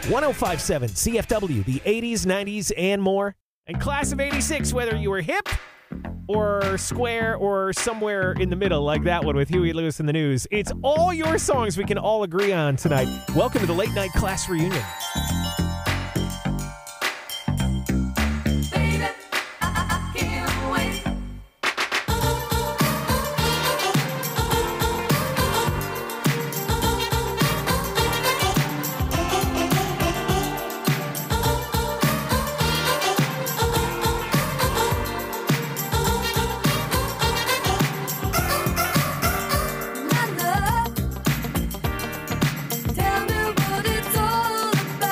1057 CFW, the 80s, 90s, and more. And class of 86, whether you were hip or square or somewhere in the middle like that one with Huey Lewis in the News. It's all your songs we can all agree on tonight. Welcome to the Late Night Class Reunion. Tell me what it's all about.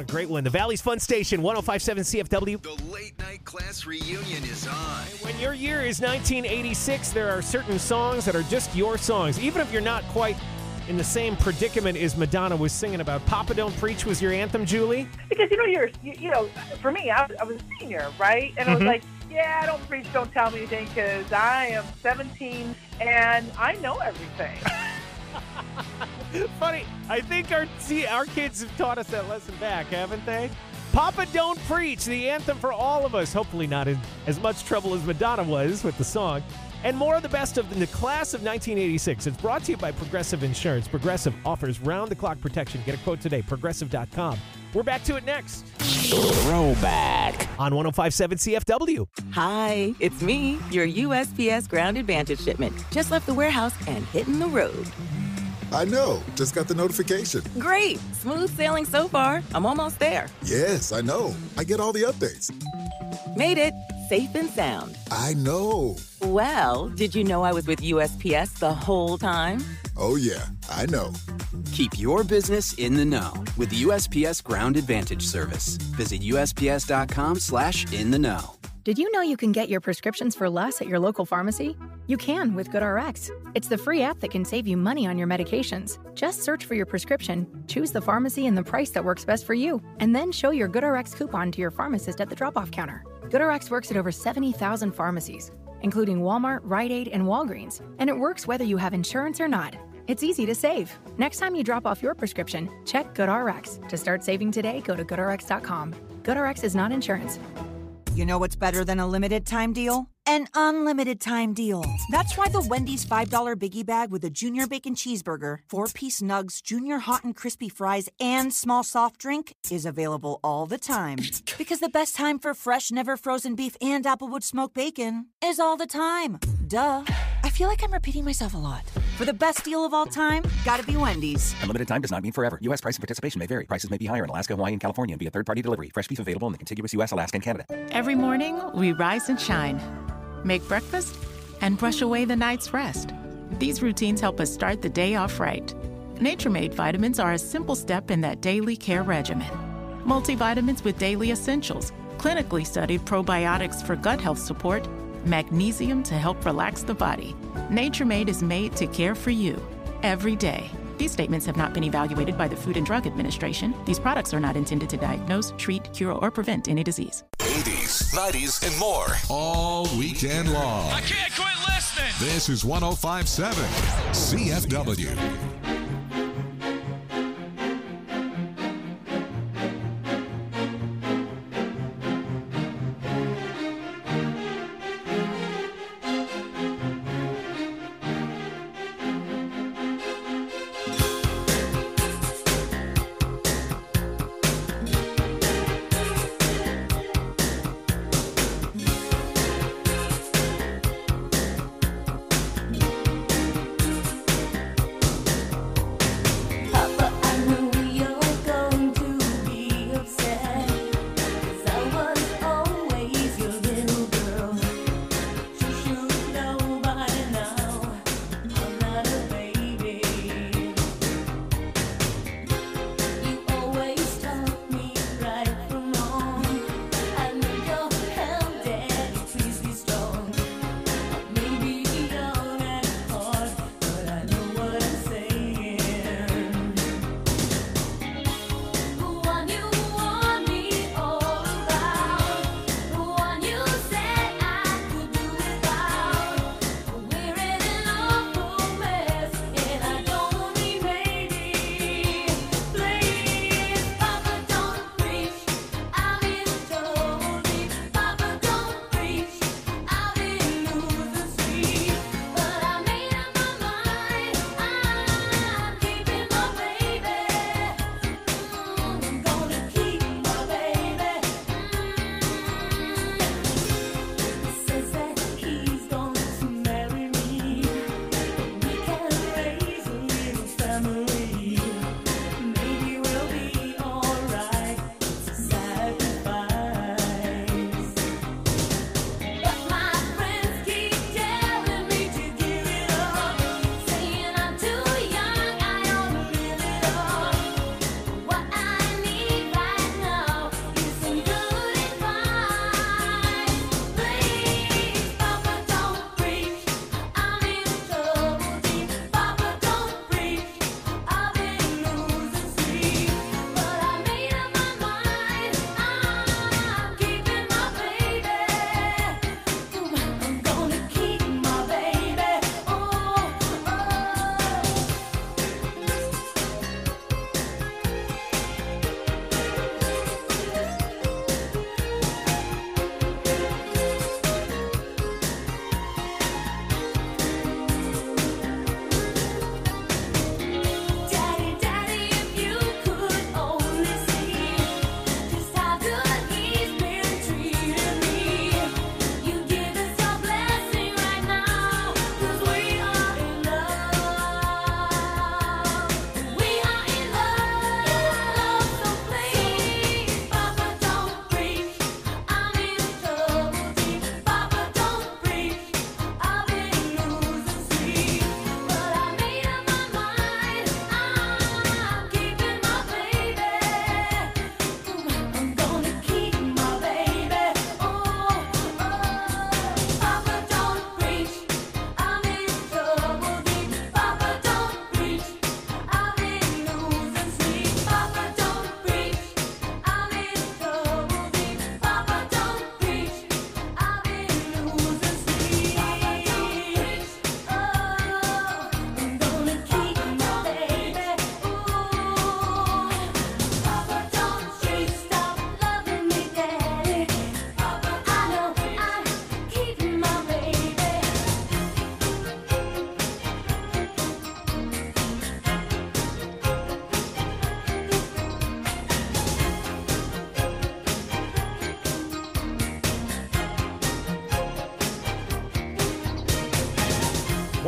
great one. The Valley's Fun Station, 105.7 CFW. The late night class reunion is on. When your year is 1986, there are certain songs that are just your songs. Even if you're not quite in the same predicament as Madonna was singing about. Papa Don't Preach was your anthem, Julie? Because, for me, I was a senior, right? And I was like, yeah, don't preach, don't tell me anything, because I am 17 and I know everything. Funny, I think our kids have taught us that lesson back, haven't they? Papa Don't Preach, the anthem for all of us. Hopefully not in as much trouble as Madonna was with the song. And more of the best of the class of 1986. It's brought to you by Progressive Insurance. Progressive offers round-the-clock protection. Get a quote today, Progressive.com. We're back to it next. Throwback on 105.7 CFW. Hi, it's me, your USPS Ground Advantage shipment. Just left the warehouse and hitting the road. I know. Just got the notification. Great. Smooth sailing so far. I'm almost there. Yes, I know. I get all the updates. Made it. Safe and sound. I know. Well, did you know I was with USPS the whole time? Oh, yeah. I know. Keep your business in the know with USPS Ground Advantage service. Visit USPS.com/in-the-know. Did you know you can get your prescriptions for less at your local pharmacy? You can with GoodRx. It's the free app that can save you money on your medications. Just search for your prescription, choose the pharmacy and the price that works best for you, and then show your GoodRx coupon to your pharmacist at the drop-off counter. GoodRx works at over 70,000 pharmacies, including Walmart, Rite Aid, and Walgreens, and it works whether you have insurance or not. It's easy to save. Next time you drop off your prescription, check GoodRx. To start saving today, go to GoodRx.com. GoodRx is not insurance. You know what's better than a limited time deal? An unlimited time deal. That's why the Wendy's $5 Biggie Bag with a Junior Bacon Cheeseburger, 4-piece nugs, Junior Hot and Crispy Fries, and small soft drink is available all the time. Because the best time for fresh, never frozen beef and Applewood smoked bacon is all the time. Duh. I feel like I'm repeating myself a lot. For the best deal of all time, gotta be Wendy's. Unlimited time does not mean forever. U.S. price and participation may vary. Prices may be higher in Alaska, Hawaii, and California via third-party delivery. Fresh beef available in the contiguous U.S., Alaska, and Canada. Every morning, we rise and shine. Make breakfast and brush away the night's rest. These routines help us start the day off right. Nature Made vitamins are a simple step in that daily care regimen. Multivitamins with daily essentials, clinically studied probiotics for gut health support, magnesium to help relax the body. Nature Made is made to care for you every day. These statements have not been evaluated by the Food and Drug Administration. These products are not intended to diagnose, treat, cure, or prevent any disease. 80s, 90s, and more. All weekend long. I can't quit listening. This is 105.7 CFW.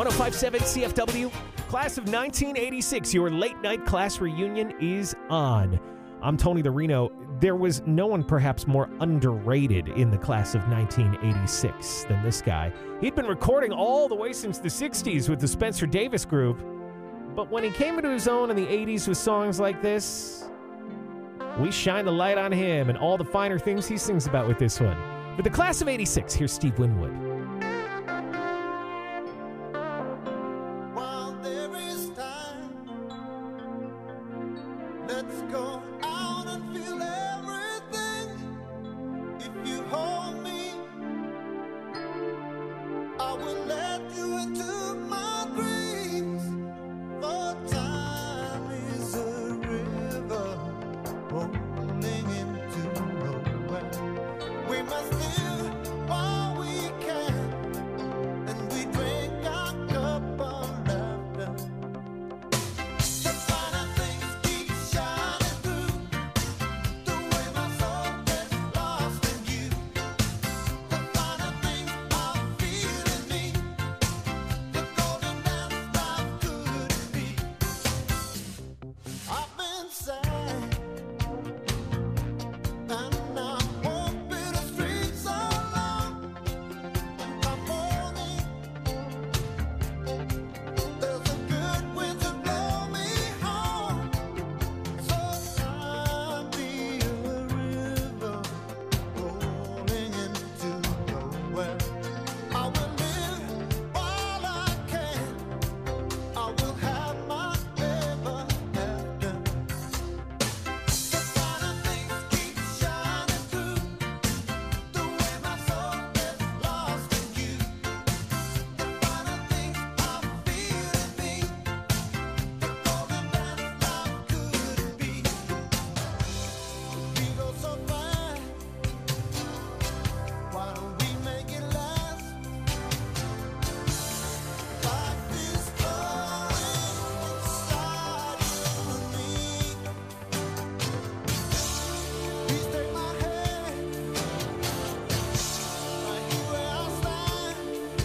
105.7 CFW, class of 1986. Your late night class reunion is on. I'm Tony the Reno. There was no one perhaps more underrated in the class of 1986 than this guy. He'd been recording all the way since the 60s with the Spencer Davis Group. But when he came into his own in the 80s with songs like this, we shine the light on him and all the finer things he sings about with this one. For the class of 86, here's Steve Winwood. While there is time, let's go out and feel everything. If you hold me, I will let you into my dreams. For time is a river rolling into nowhere. We must live while we can, and we drink our cup of laughter. The finer things keep shining through, the way my soul gets lost in you. The finer things I feel in me, the golden dance life could be. I've been sad, and now walk bitter streets alone. I'm mourning. There's a good wind to blow me home. So time be a river rolling into nowhere. I will live while I can. I will have my ever after. The finer things keep shining through, the way my soul gets lost in you. The finer things I feel in me, the golden dance life could be. We go so fast, why don't we make it last? Life is flowing inside you and me. Please take my hand, right here where I stand.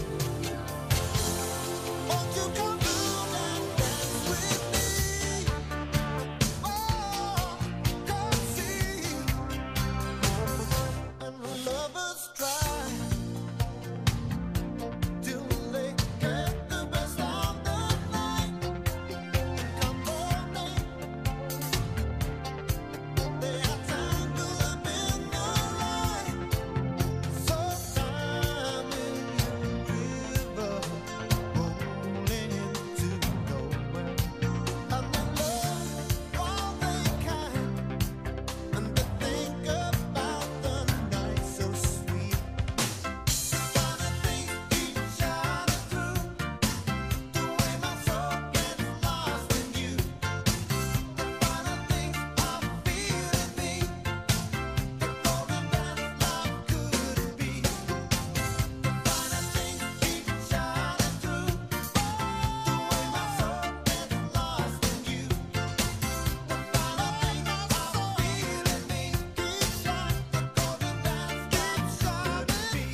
Won't you come through and dance with me? Oh, come see. And when lovers try till they get the best of the night, come morning, they are tangled up in the light. So time in the river rolling into nowhere. And they love while they can, and they think about the night so sweet. Finer things keep shining through, the way my soul gets lost in you. The finer things I feel in me, the golden dance life could be. The finer things keep shining through, the way my soul gets lost in you. The finer things I feel in me, keep shining, the golden dance keeps shining.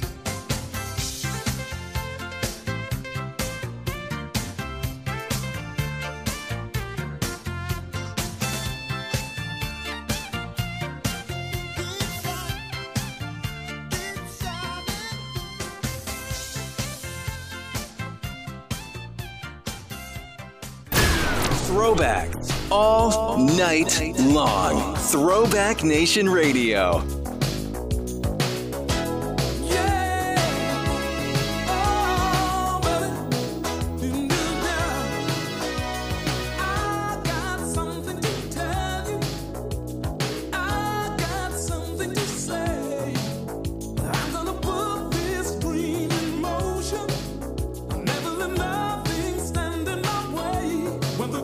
Throwback all night long. Throwback Nation Radio.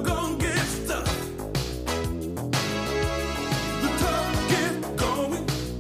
The time get going.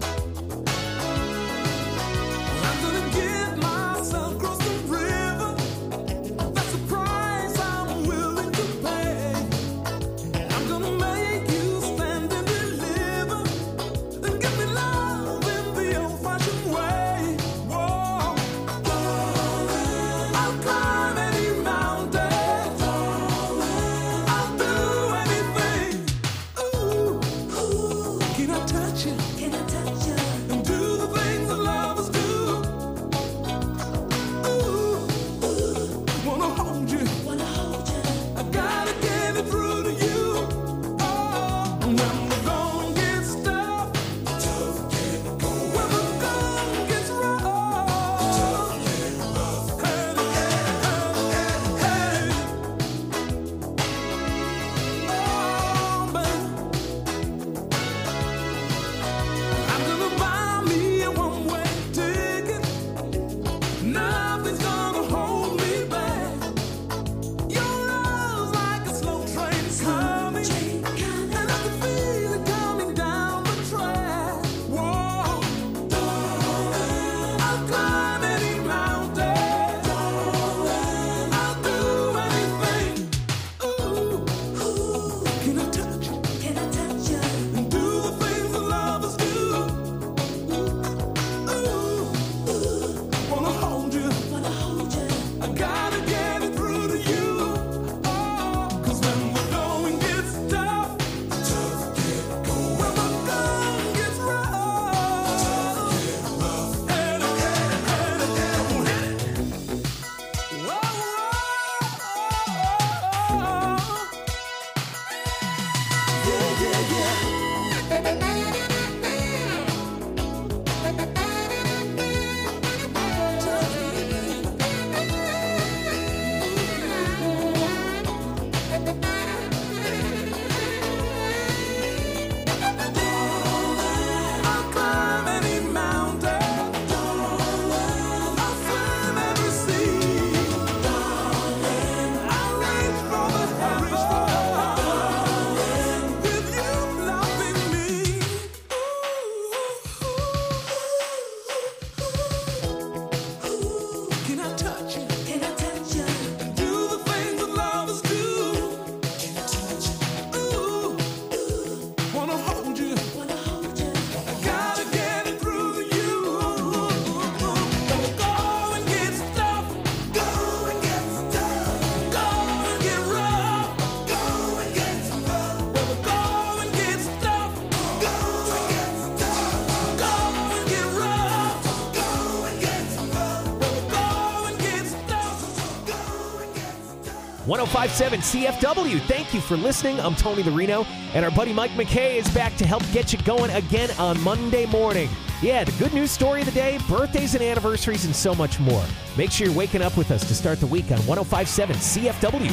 1057 CFW. Thank you for listening. I'm Tony the Reno, and our buddy Mike McKay is back to help get you going again on Monday morning. Yeah, the good news story of the day, birthdays and anniversaries, and so much more. Make sure you're waking up with us to start the week on 1057 CFW.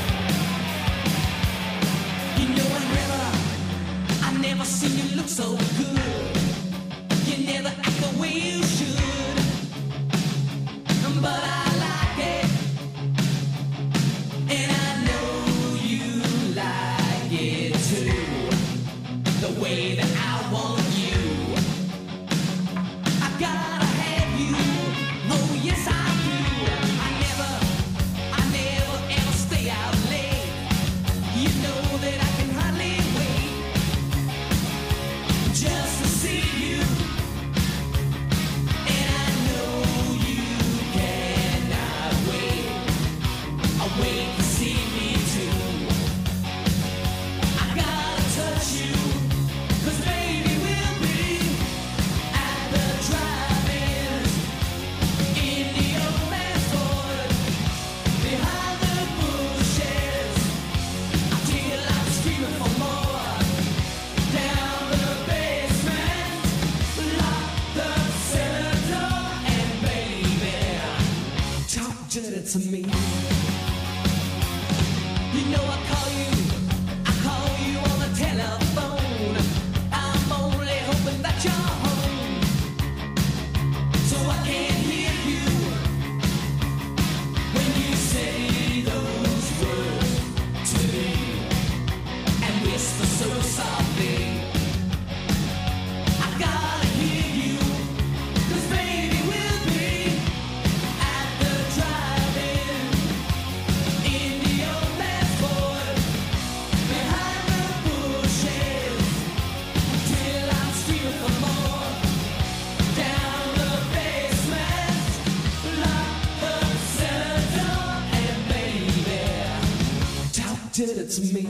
I never seen you look so good. You never act the way you should. But I like it. And I know you like it too. The way that I want you. I gotta have you. Oh yes I do. I never ever stay out late. You know that I can hardly wait just to see you. And I know you cannot wait. I wait to see me too. I gotta touch you, 'cause baby we'll be at the drive-in in the old man's Ford, behind the bushes, until I'm screaming for more. Down the basement, lock the cellar door, and baby, talk dirty to me. You know I call you on the telephone. I'm only hoping that you're home, so I can hear you when you say those words to me, and whisper so softly. I gotta hear you, 'cause baby we'll be at the drive-in in the old man's Ford, behind the bushes, till I'm screaming for more. Down the basement, lock the cellar door, and baby, talk dirty to me.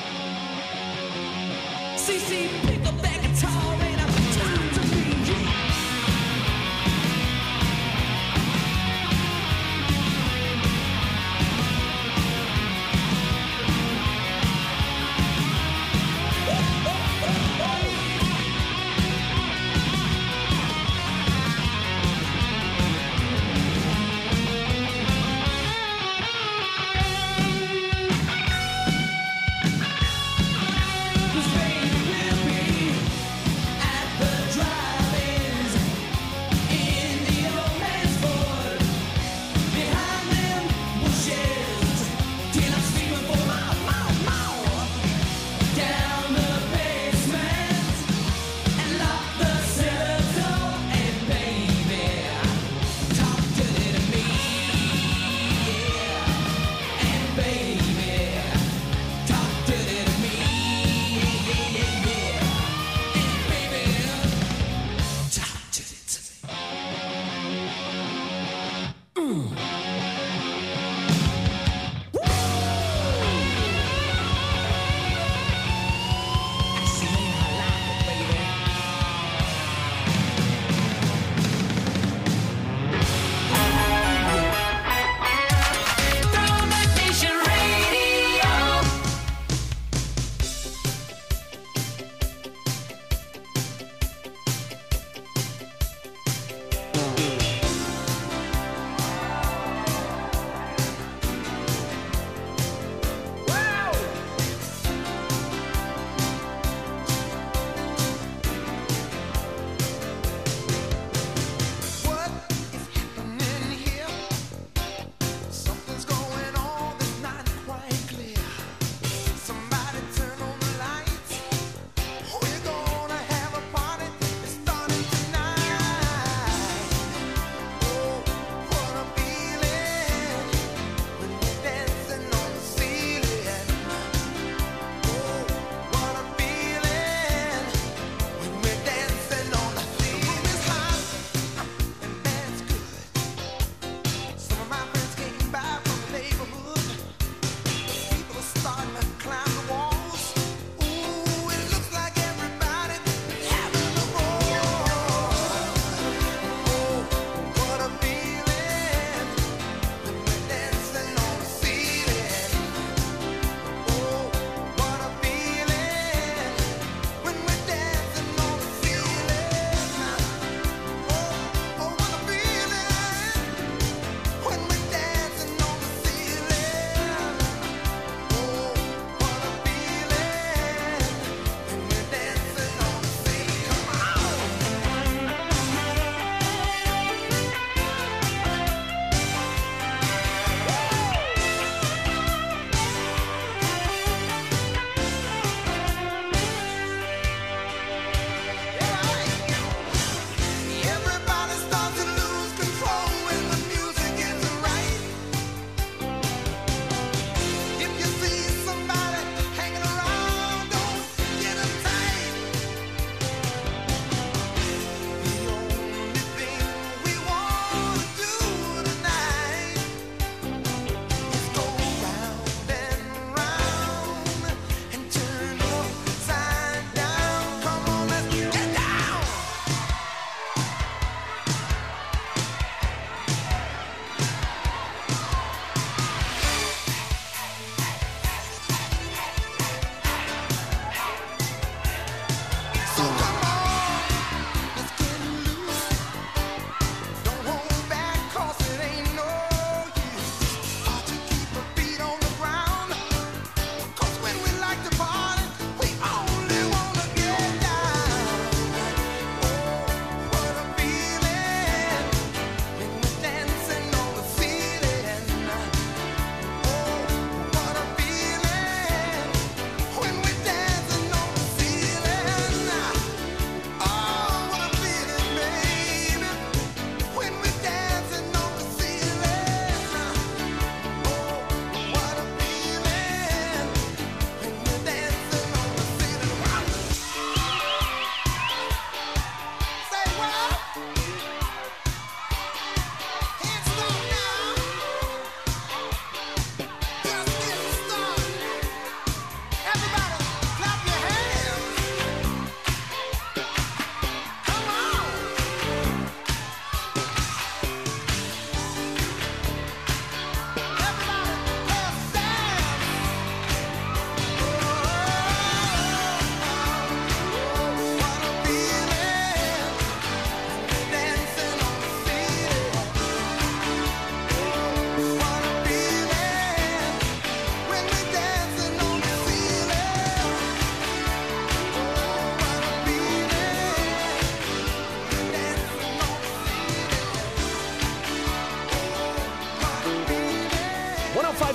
CC, pick up that guitar and I'm talk to me. Cause baby we'll be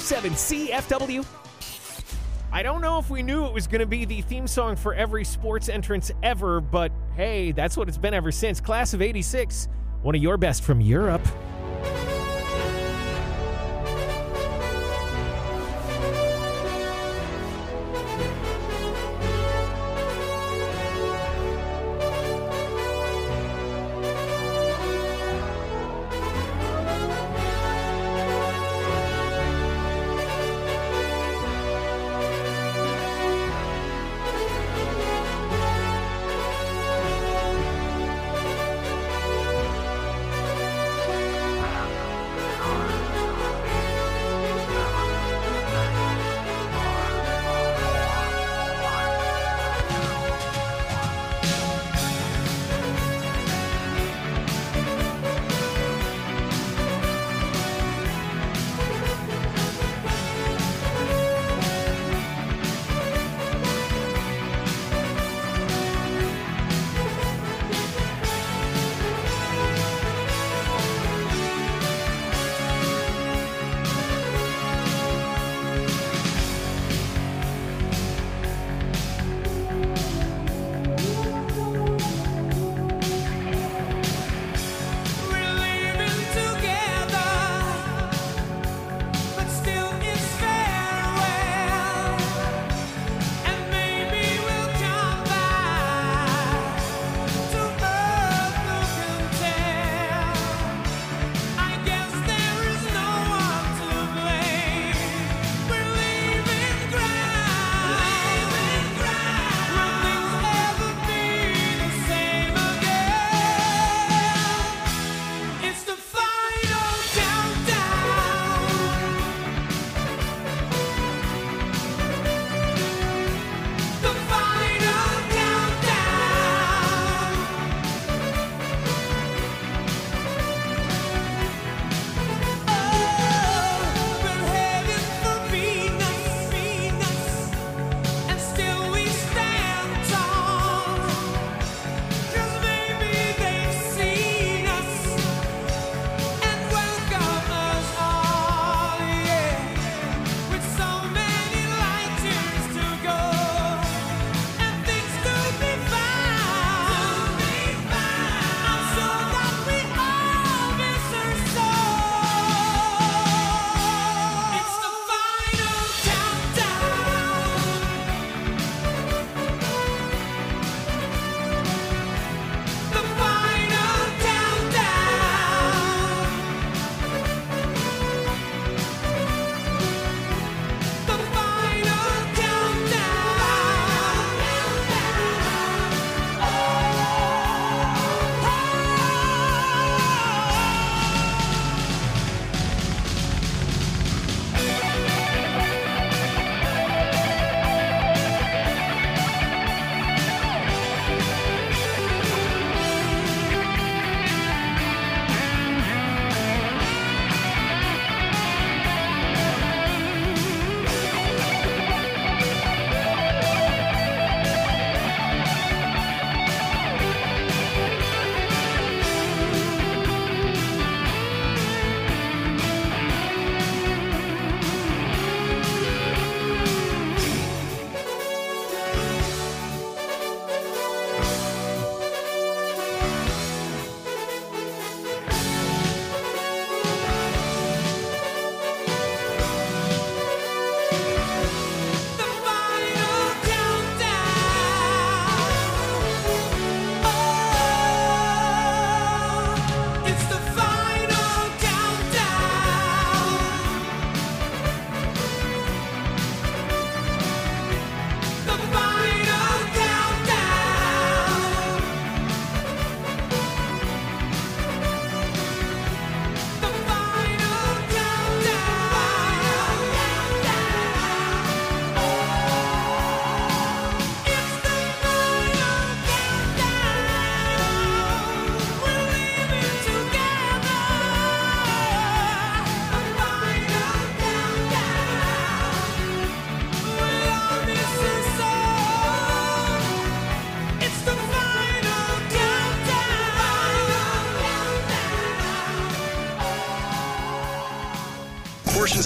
1057 CFW. I don't know if we knew it was going to be the theme song for every sports entrance ever, but hey, that's what it's been ever since. Class of 86, one of your best from Europe.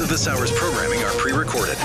of this hour's programming are pre-recorded.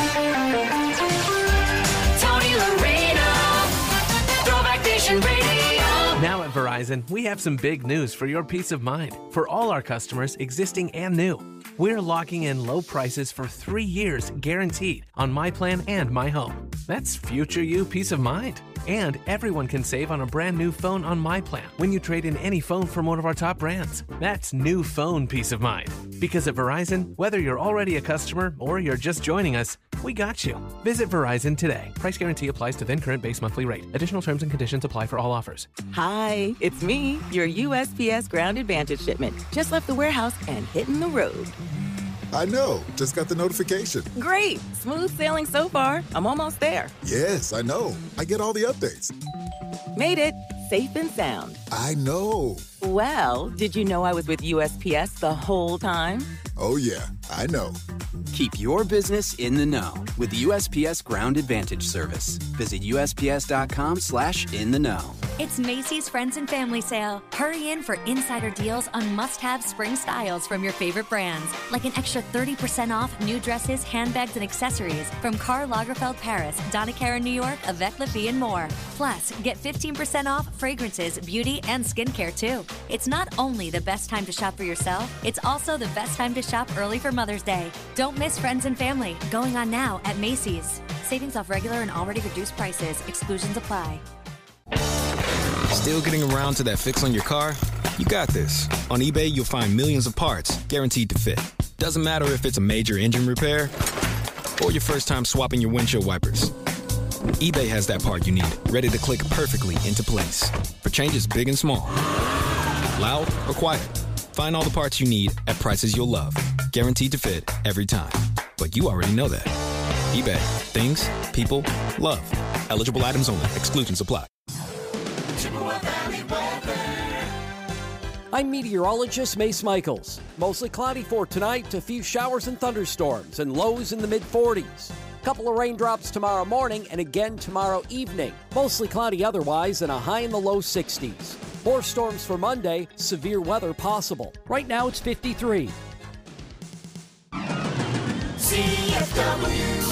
Tony Loreno, Throwback Nation Radio. Now at Verizon, we have some big news for your peace of mind. For all our customers, existing and new, we're locking in low prices for 3 years guaranteed on My Plan and My Home. That's future you peace of mind. And everyone can save on a brand new phone on My Plan when you trade in any phone from one of our top brands. That's new phone peace of mind. Because at Verizon, whether you're already a customer or you're just joining us, we got you. Visit Verizon today. Price guarantee applies to then current base monthly rate. Additional terms and conditions apply for all offers. Hi, it's me, your USPS Ground Advantage shipment. Just left the warehouse and hitting the road. I know. Just got the notification. Great. Smooth sailing so far. I'm almost there. Yes, I know. I get all the updates. Made it. Safe and sound. I know. Well, did you know I was with USPS the whole time? Oh, yeah. I know. Keep your business in the know with the USPS Ground Advantage service. Visit USPS.com/in-the-know. It's Macy's Friends and Family Sale. Hurry in for insider deals on must-have spring styles from your favorite brands, like an extra 30% off new dresses, handbags, and accessories from Karl Lagerfeld Paris, Donna Karan New York, Avec La Vie, and more. Plus, get 15% off fragrances, beauty, and skincare, too. It's not only the best time to shop for yourself, it's also the best time to shop early for Mother's Day. Don't miss Friends and Family. Going on now at Macy's. Savings off regular and already reduced prices. Exclusions apply. Still getting around to that fix on your car? You got this. On eBay, you'll find millions of parts guaranteed to fit. Doesn't matter if it's a major engine repair or your first time swapping your windshield wipers. eBay has that part you need, ready to click perfectly into place for changes big and small. Loud or quiet, find all the parts you need at prices you'll love. Guaranteed to fit every time. But you already know that. eBay. Things, people, love. Eligible items only. Exclusions apply. I'm meteorologist Mace Michaels. Mostly cloudy for tonight, a few showers and thunderstorms, and lows in the mid-40s. Couple of raindrops tomorrow morning and again tomorrow evening. Mostly cloudy otherwise and a high in the low 60s. More storms for Monday, severe weather possible. Right now it's 53. CFW.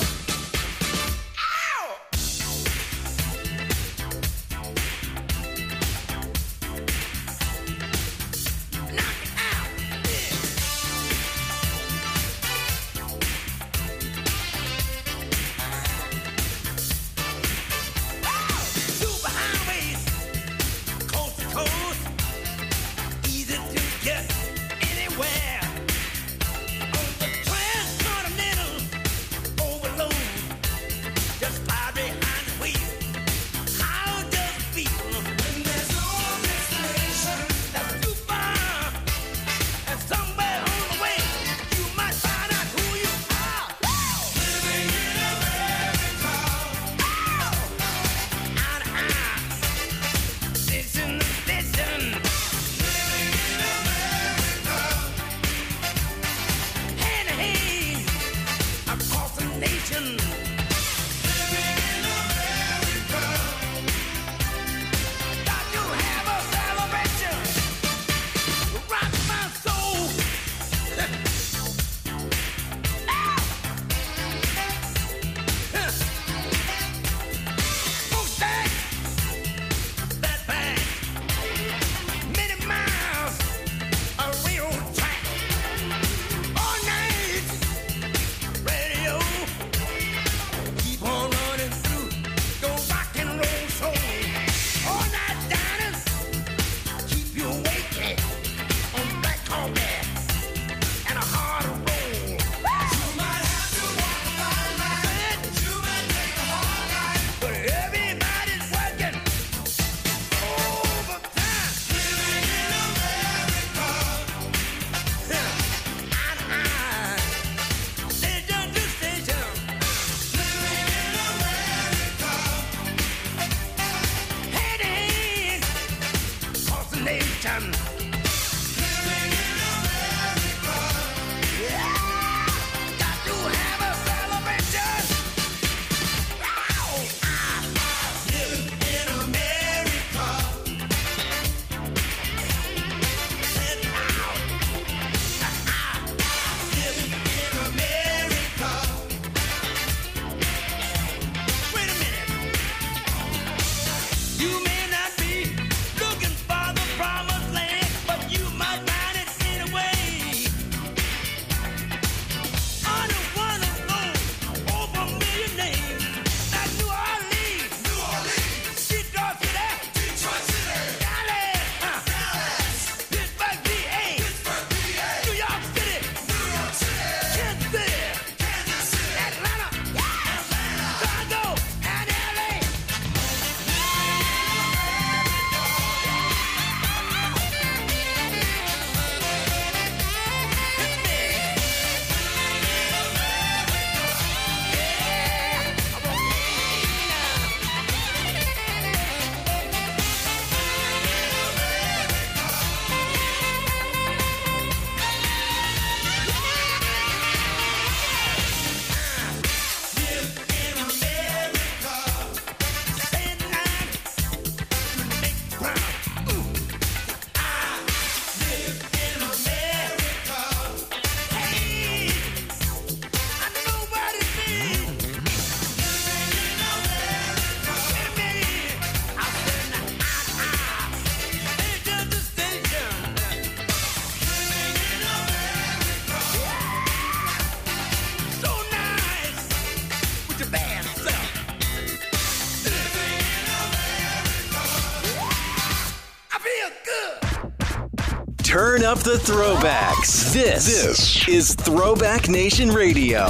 Turn up the throwbacks. This is Throwback Nation Radio.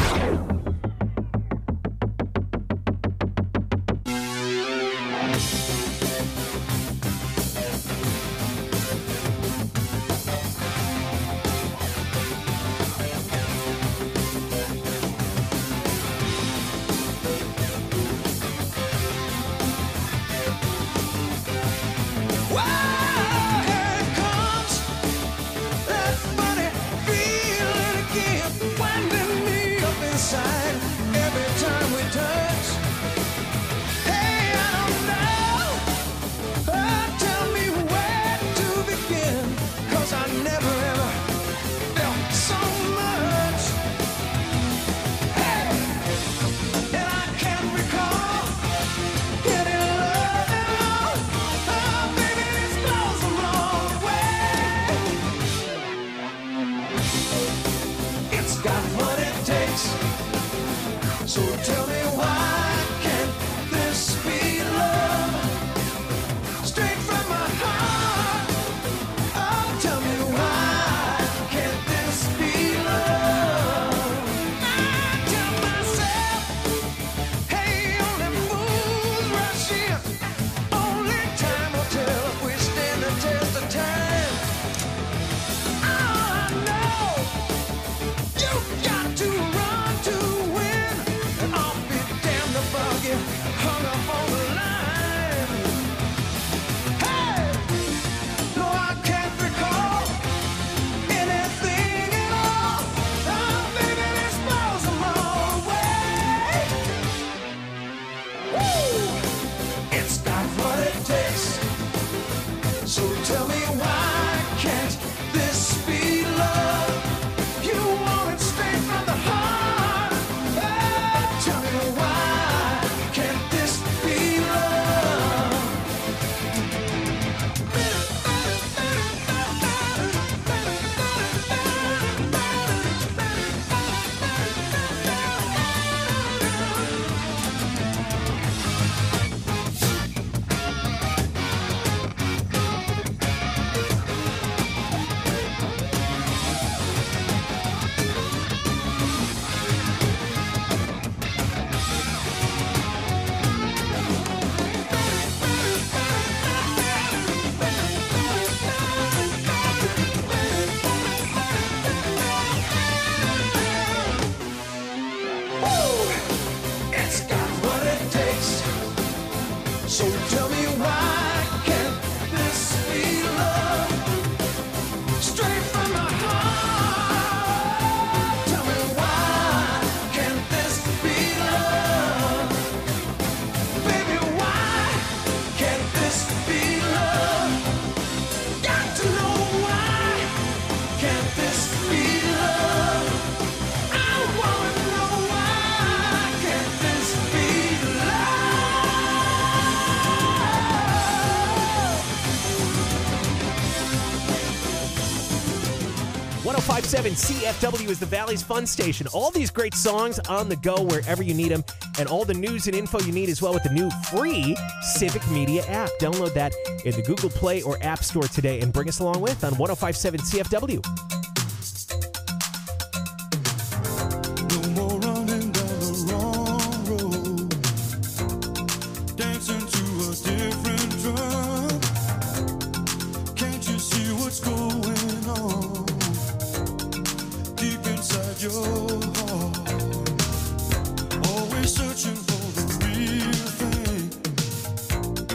CFW is the Valley's fun station. All these great songs on the go wherever you need them, and all the news and info you need as well with the new free Civic Media app. Download that in the Google Play or App Store today and bring us along with on 105.7 CFW.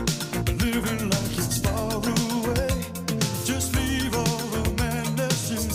Living like it's far away. Just leave all the madness in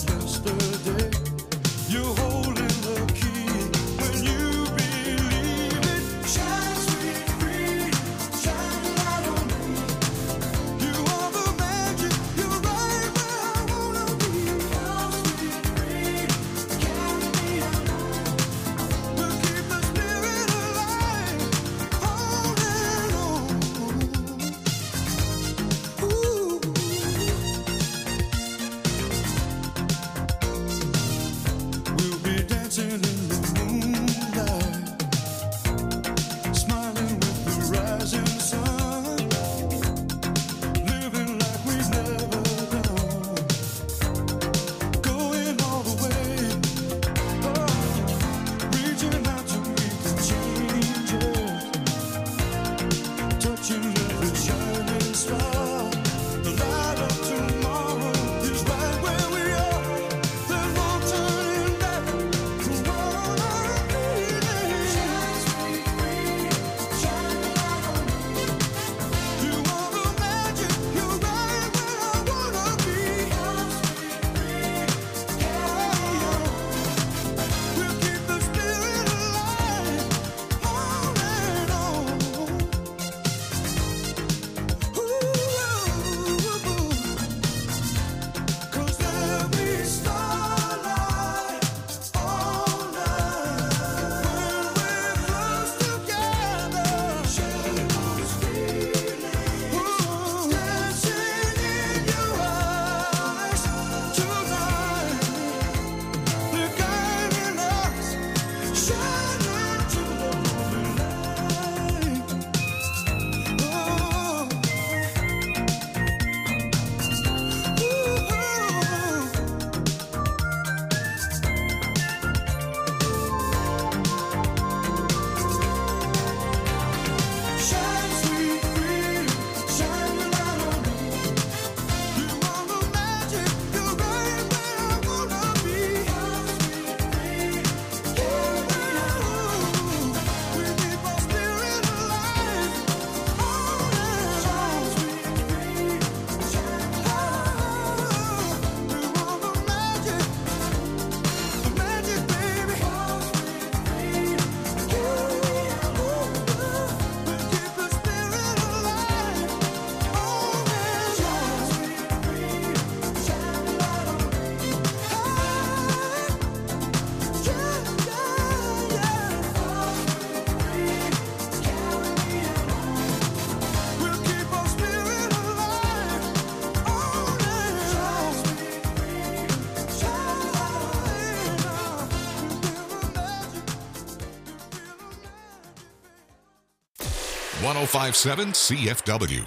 1057 CFW.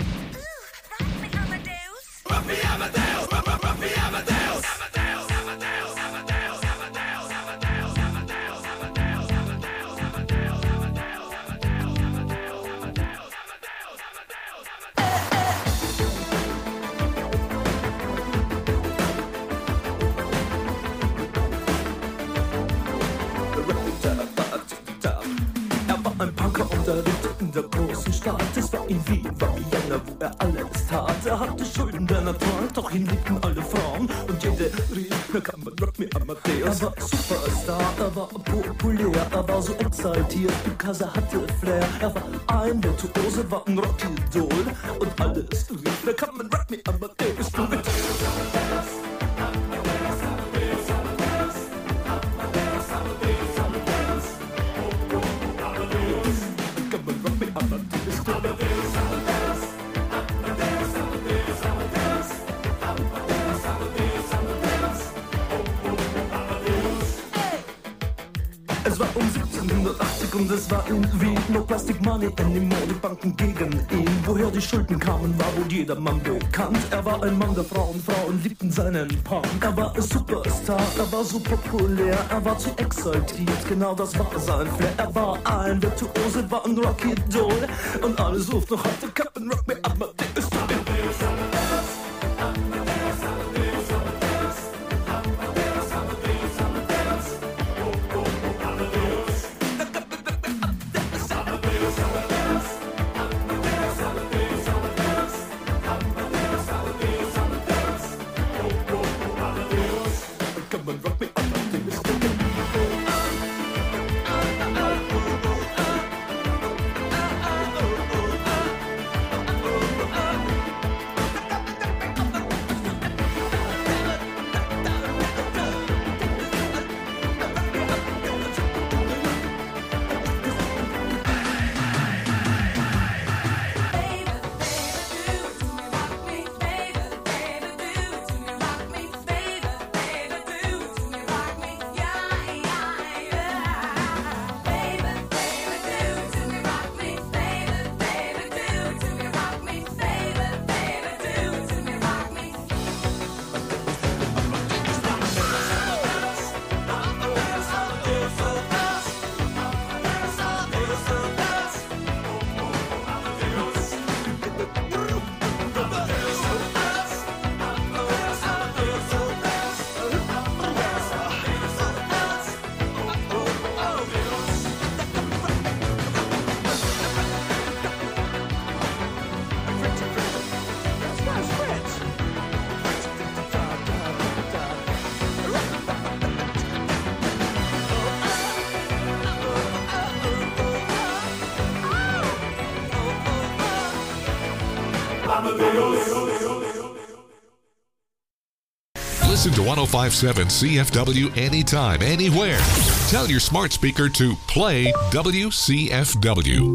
Ein Punker und er lebte in der großen Stadt. Es war in Wien, war Vienna, wo er alles tat. Er hatte Schulden, der Natur, doch ihn liebten alle Frauen. Und jede rief, na kann man Rock me Amadeus. Er war Superstar, er war populär, er war so exaltiert, because er hatte Flair. Er war ein Virtuose, war ein Rockidol. Und alles rief, na kann man Rock me Amadeus. Du mit Es war um 1780 und es war in Wien. No plastic money anymore, die Banken gegen ihn. Woher die Schulden kamen, war wohl jedermann bekannt. Er war ein Mann der Frauen, Frauen liebten seinen Punk. Er war ein Superstar, er war so populär, er war zu exaltiert, genau das war sein Flair. Er war ein Virtuose, war ein Rockidol. Und alle suchten noch heute Captain Rock me Amadeus. Listen to 1057 CFW anytime, anywhere. Tell your smart speaker to play WCFW.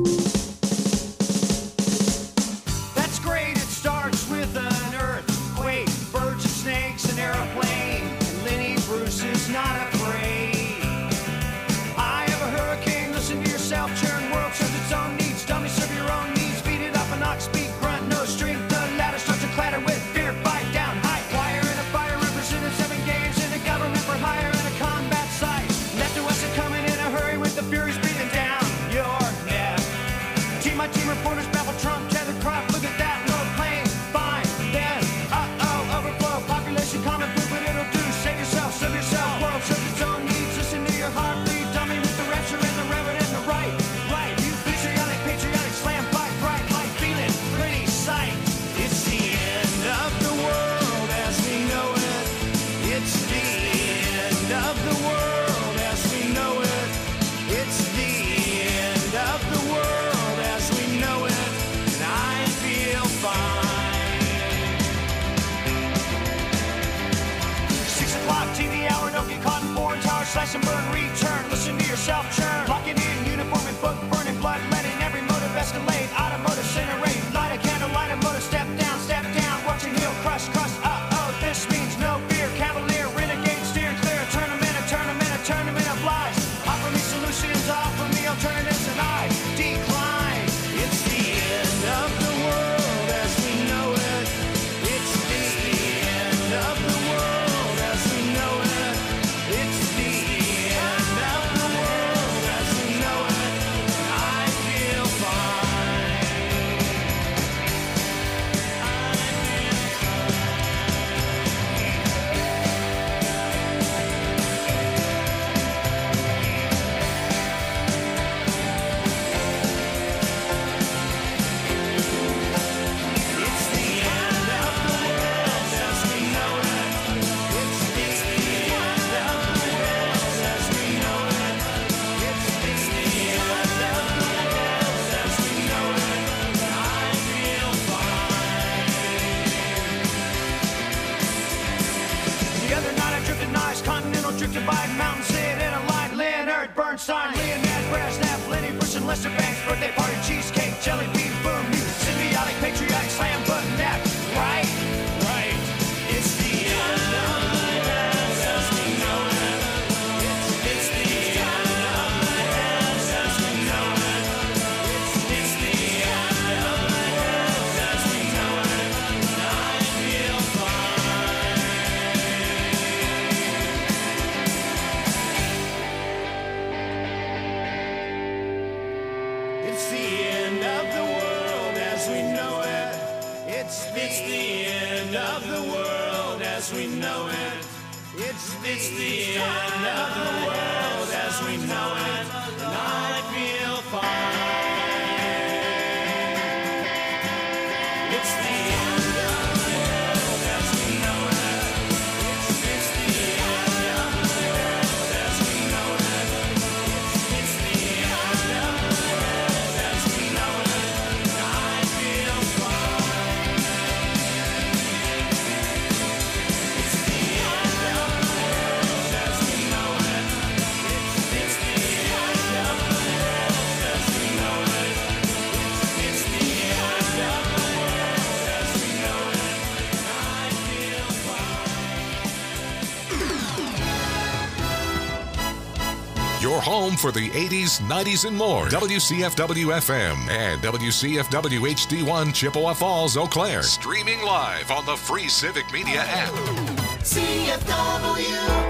That's great, it starts with an earthquake, birds and snakes, an airplane, and Lenny Bruce is not afraid. I have a hurricane, listen to yourself, churn world serves its own needs, dummy serve your own needs, beat it up an ox, beat, grunt, no strength, the ladder starts to clatter with fear, fight down, high wire in a fire, representing 7 games in a government for hire in a combat site, left to us are coming in a hurry with the furies breathing down your neck. Team my team reporters babble Trump, tether crop, look at that, no plane, fine, then, overflow, population common food, but it'll do, save yourself, world serves its own needs, listen to your heartbeat, dummy with the rapture and the reverend and the right, you patriotic, slam, fight, bright, light, feeling, pretty sight, it's the end of the world as we know it, it's the end of the world as we know it, it's the end of the world as we know it, and I feel fine. 6 o'clock TV hour, don't get caught in foreign tower, slash and burn, return, listen to yourself churn, lock it in, uniform and book, burning blood, letting every motive escalate, automotive incinerate, light a candle, light a motor, step down, watching heel crush, this means no fear, cavalier, renegade, steer clear, a tournament of lies, offer me solutions, offer me alternatives, and I decline, it's Lester Bangs, birthday party, cheesecake, jelly bean, boom, you symbiotic, patriotic, slam button, that, right? Right. It's the end of the world as we know it. It's the end of the world as we know it. It's the end of the world as we know it. I feel fine. It's the end of the world as we know it. It's the end of the world as we know it. It's the end of the world as we know it. And I feel fine. It's the end of the world as we know it. It's the end of the world as we know it. It's the end of the world as we know it. And I feel fine. It's the end of the world as we know it. It's the end of the world as we know it. It's the end of the world as we know it. And I feel fine. Your home for the 80s, 90s, and more. WCFW FM and WCFW HD1 Chippewa Falls, Eau Claire. Streaming live on the free Civic Media app. CFW.